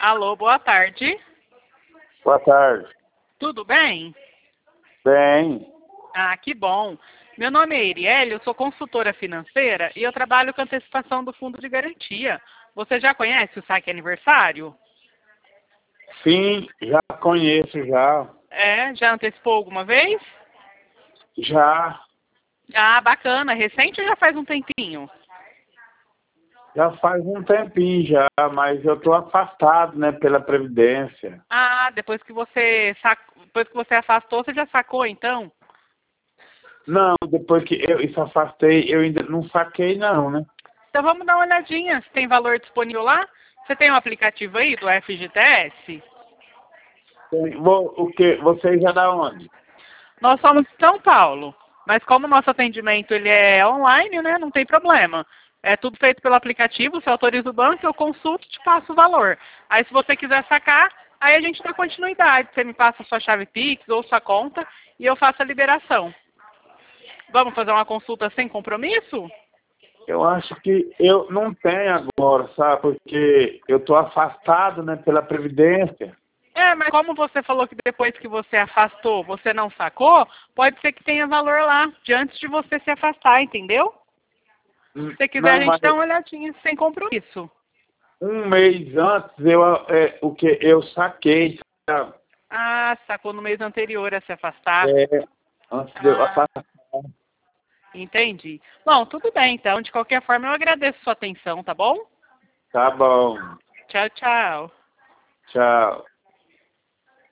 Alô, boa tarde. Boa tarde. Tudo bem? Bem, Ah, que bom. Meu nome é Erielle, eu sou consultora financeira e eu trabalho com antecipação do fundo de garantia. Você já conhece o saque aniversário? sim, já conheço, já. É, já antecipou alguma vez? Já, Ah, bacana. Recente ou já faz um tempinho? já faz um tempinho já, mas eu estou afastado, né, pela Previdência. Ah, depois que você afastou, você já sacou então? Não, depois que eu isso afastei, eu ainda não saquei não, né? Então vamos dar uma olhadinha se tem valor disponível lá. Você tem um aplicativo aí do FGTS? O que? Você já da onde? Nós somos de São Paulo, mas como o nosso atendimento ele é online, né, não tem problema. É tudo feito pelo aplicativo, você autoriza o banco, eu consulto e te passo o valor. Aí se você quiser sacar, aí a gente dá continuidade. Você me passa a sua chave Pix ou sua conta e eu faço a liberação. Vamos fazer uma consulta sem compromisso? Eu acho que eu não tenho agora, sabe? Porque eu estou afastado, né, pela Previdência. É, mas como você falou que depois que você afastou, você não sacou, pode ser que tenha valor lá, de antes de você se afastar, entendeu? Se você quiser, a Não, mas gente dá uma olhadinha, sem compromisso. um mês antes o que eu saquei, sabe? Ah, sacou no mês anterior a se afastar. É, antes de eu Ah, afastar. entendi. Bom, tudo bem, então. De qualquer forma, eu agradeço sua atenção, tá bom? Tá bom. Tchau, tchau. Tchau.